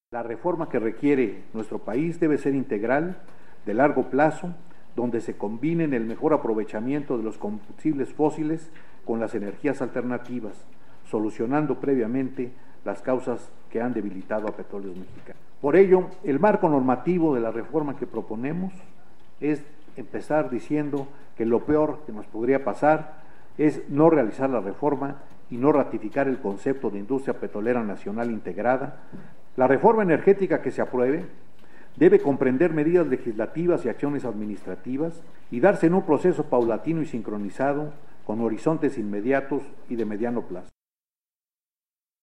La reforma que requiere nuestro país debe ser integral, de largo plazo, donde se combinen el mejor aprovechamiento de los combustibles fósiles con las energías alternativas, solucionando previamente las causas que han debilitado a Petróleos Mexicanos. Por ello, el marco normativo de la reforma que proponemos es empezar diciendo que lo peor que nos podría pasar es no realizar la reforma y no ratificar el concepto de industria petrolera nacional integrada. La reforma energética que se apruebe debe comprender medidas legislativas y acciones administrativas y darse en un proceso paulatino y sincronizado con horizontes inmediatos y de mediano plazo.